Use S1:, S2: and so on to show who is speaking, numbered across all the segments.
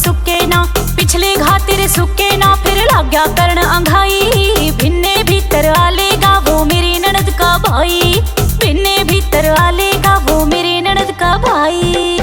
S1: सुके ना, पिछले घा तेरे सुके ना, फिर लग गया करण अंघाई। भिन्ने भीतर आलेगा वो मेरी ननद का भाई, भिन्ने भीतर आलेगा वो मेरी ननद का भाई।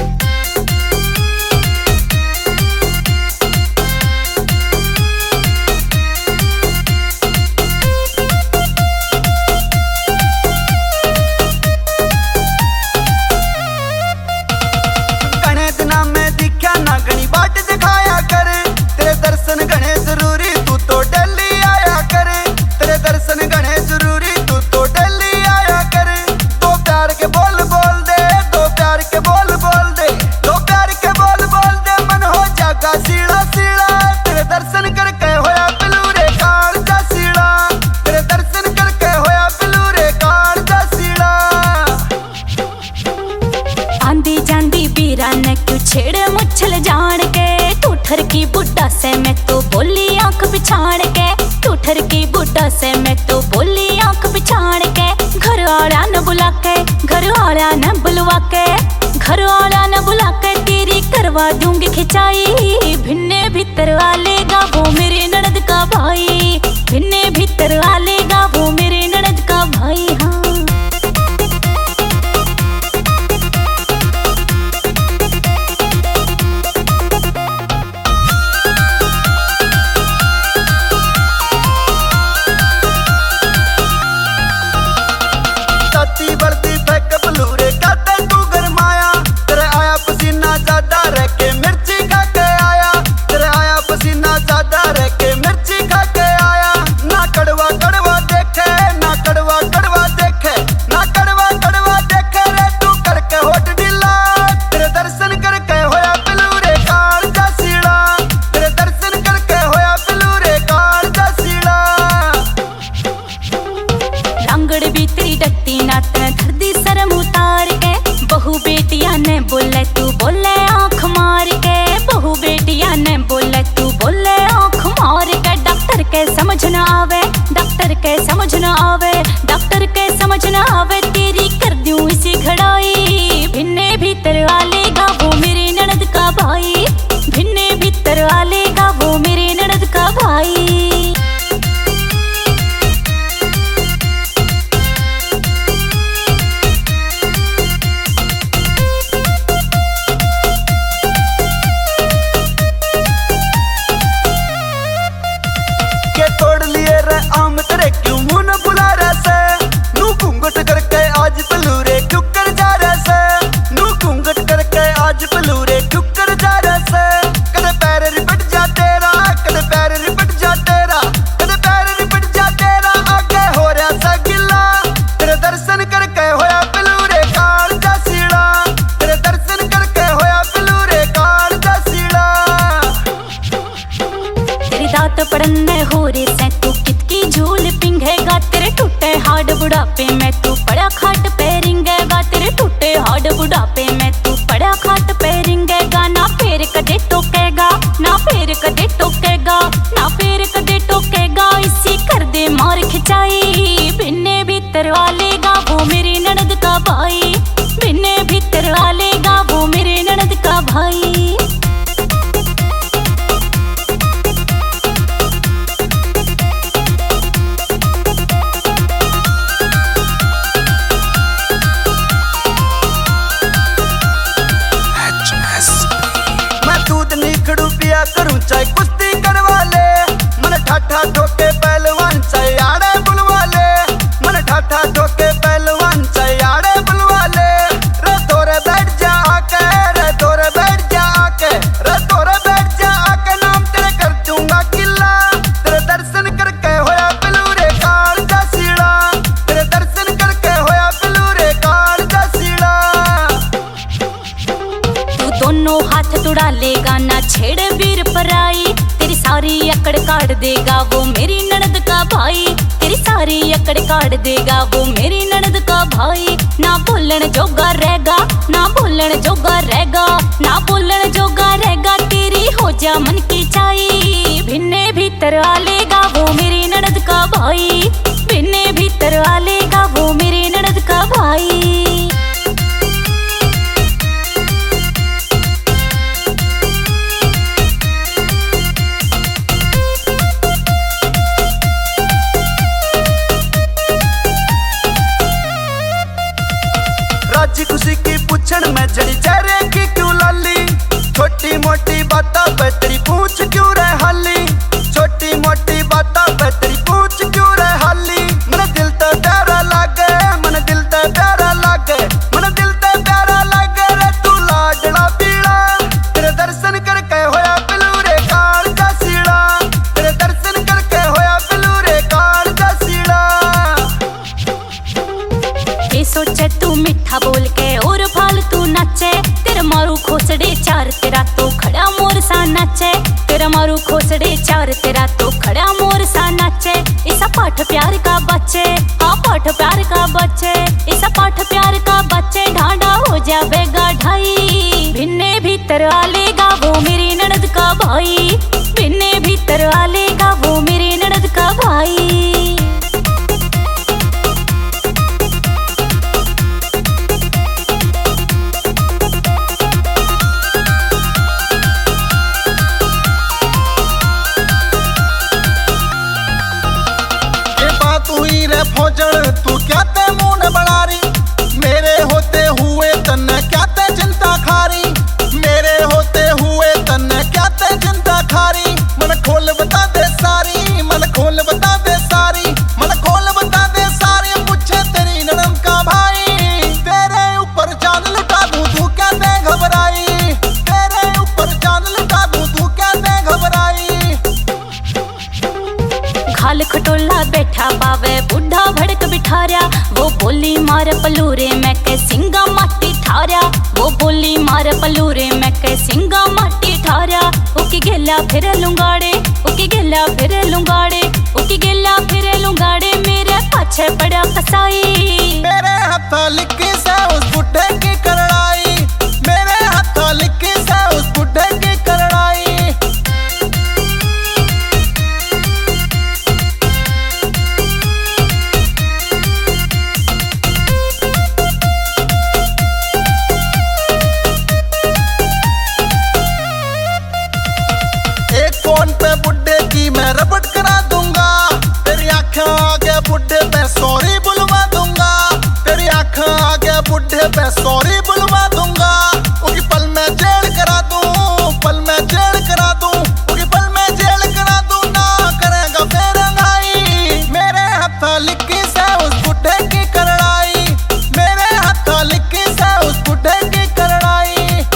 S1: छेड़ मुच्छल जान के ठूठर की बुड्ढा से मैं तो बोली आंख पिछाड़ के, ठूठर की बुड्ढा से मैं तो बोली आंख पिछाड़ के। घर वाला न बुला के, घर वाला न बुलवा के, घर वाला न बुला के तेरी करवा दूंगी खिंचाई। भिन्ने भीतर आलेगा वो मेरे ननद का भाई, भिन्ने भीतर आलेगा वो मेरे ननद का भाई। हाँ बोले तू बोले आँख मार के, बहू बेटिया ने बोले तू बोले आँख मार के। डॉक्टर के समझ न आवे, डॉक्टर के समझ न आवे, डॉक्टर के समझ न आवे तेरी कर दूं इसी घड़ाई। भिन्ने भीतर आलेगा वो मेरी ननद का भाई, भिन्ने भीतर आलेगा वो मेरी ननद का भाई। पड़ने हो रे से तू कितकी झूल पिंघेगा, तेरे टूटे हाड बुढ़ापे में तू पड़ा खाट पे रिंगेगा, तेरे टूटे हाड बुढ़ापे में तू पड़ा खाट पे रिंगेगा। ना फेर कदे टोकेगा, ना फेर कदे टोकेगा, ना फेर कदे टोकेगा, इसी कर दे मार खिंचाई। भिन्ने भीतर आलेगा वो मेरी ननद का भाई, भिन्ने भीतर आलेगा वो मेरे ननद का भाई।
S2: करूं चाहे कुश्ती करवा ले, मन ठाठा ठोके पहलवान चाहे आड़े बुलवा ले, मन ठाठा ठोके पहलवान चाहे आड़े बुलवा ले। रे तोरे बैठ जा आके, रे तोरे बैठ जा आके, रे तोरे बैठ जा आके, नाम तेरे कर दूंगा किला। तेरे दर्शन करके होया बिलूरे काल दा सीड़ा, तेरे दर्शन करके होया बिलूरे काल दा सीड़ा।
S1: तू दोनों हाथ तुड़ा लेगा ना छेड़ वीर पराई, तेरी सारी अकड़ काट देगा वो मेरी ननद का भाई, तेरी सारी अकड़ काट देगा वो मेरी ननद का भाई। ना बोलन जोगा रहेगा, ना बोलन जोगा रहेगा, ना बोलन जोगा रहेगा, तेरी हो जा मन की चाई। भिन्ने भीतर आलेगा वो मेरी ननद का भाई, भिन्ने भीतर आलेगा वो मेरी ननद का भाई।
S2: पूछन में जड़ी चेहरे की क्यों लाली, छोटी मोटी बातों पे तेरी पूछ क्यों रह हाली, छोटी मोटी बातों पे तेरी पूछ क्यों रह हाली। मन दिल ते प्यारा लागे, मन दिल ते प्यारा लागे, मन दिल ते प्यारा लागे रे तू लाडला पीड़ा, तेरे दर्शन करके होया बिलूरे काल दा सीड़ा, तेरे दर्शन करके होया बिलूरे काल दा सीड़ा।
S1: ये सोचे तू मिठा बोल के और फालतू नाचे, तेरा मारू खोसड़े चार तेरा तो खड़ा मोर सा नाचे, तेरा मारू खोसड़े चार तेरा तो खड़ा मोर सा नाचे। ऐसा पाठ प्यार का बच्चे, हाँ पाठ प्यार का बच्चे, ऐसा पाठ प्यार का बच्चे ढांडा हो जाएगा ढाई। भिन्ने भीतर आलेगा वो मेरी ननद का भाई, भिन्ने भीतर आलेगा वो मेरी ननद का भाई।
S3: भोजन तू क्या ते मुंह न बनारी, मेरे होते हुए तन्ने क्या ते चिंता खारी, मेरे होते हुए तन्ने क्या ते चिंता खारी। मन खोल बता दे सारी, मन खोल बता दे सारी, मन खोल बता दे सारी, पूछे तेरी ननद का भाई, तेरे ऊपर चांद लुटा दूं तू क्या ते घबराई, तेरे ऊपर चांद लुटा दूं तू क्या ते घबराई।
S1: खाल खटोला बैठा पावे बुढ़ा भड़क बिठार्या, वो बोली मार पलूरे मैं के सिंगा माटी ठार्या, वो बोली मार पलूरे मैं के सिंगा माटी ठार्या। उकी गेला फिर लुंगाड़े, उकी गेला फिर लुंगाड़े, उकी गेला फिर लुंगाड़े, मेरे पाछे पड़ा कसाई।
S3: मेरे हाथ लिखी से उस बुढ़े की करड़ाई, मेरे हाथ लिखी से उस बुढ़े की करड़ाई। बुड्ढे की मैं रबड़ करा दूंगा, तेरी आँखें आगे बुड्ढे पे सॉरी बुलवा दूंगा, तेरी आँखें आगे बुड्ढे पे सॉरी बुलवा दूंगा। उनकी पल में जेल करा दूं, पल में जेल करा दूं, उनकी पल में जेल करा दूं, ना करेगा फिर अंगाई। मेरे हाथ लिखी से उस बुड्ढे की करड़ाई, मेरे हाथ लिखी से उस बुड्ढे की करड़ाई।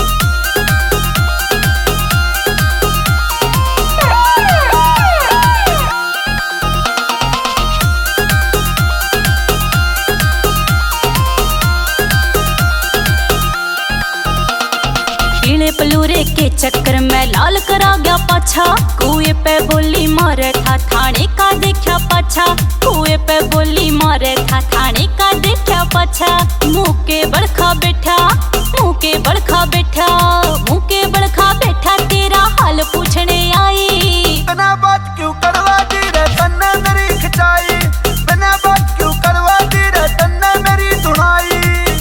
S1: पलूरे के चक्कर में लाल करा गया पाछा, कुएं पे बोली मारे था थाने का देखा पाछा, कुएं पे बोली मारे था थाने का देखा पाछा। मुंह के बड़खा बैठा, मुंह के बड़खा बैठा, मुंह के बड़खा बैठा, तेरा हाल पूछने आई।
S2: बिना बात क्यों करवा दी रे तन्ने मेरी खिंचाई, बिना बात क्यों करवा दी रे तन्ने मेरी धुनाई।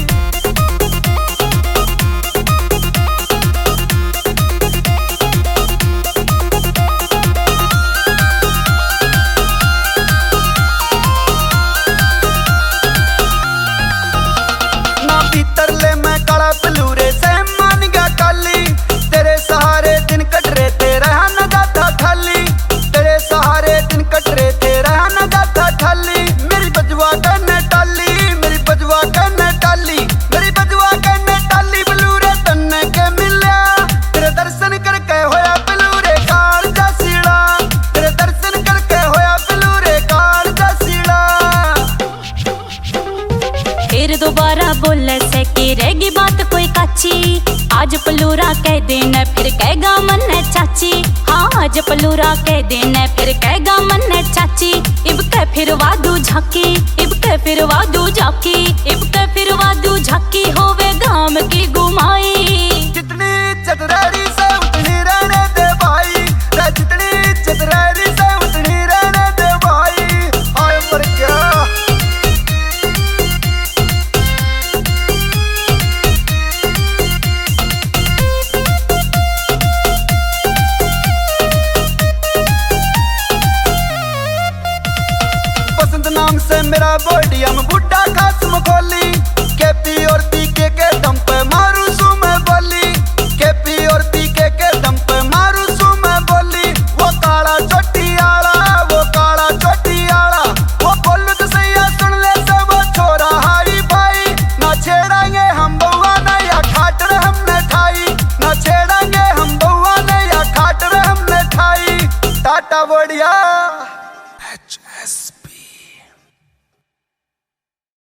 S1: दोबारा बोले से की रहेगी बात कोई काची, आज पलूरा कह देना फिर कहेगा मन चाची, हाँ आज पलूरा कह देना फिर कहेगा मन चाची। इब के फिर वादू झाकी, इब के फिर वादू झाकी, इब के फिर वादू झाकी, होवे गाम की गुमाई।
S2: जितनी इज्जत रही से उतनी रहने दे भाई, जितनी इज्जत रही से उतनी रहने दे भाई। आए मर गया नाम से मेरा बॉडी हम बुड्ढा खास मखोली, केपी और पीके के दम पे मार हटा बोड़िया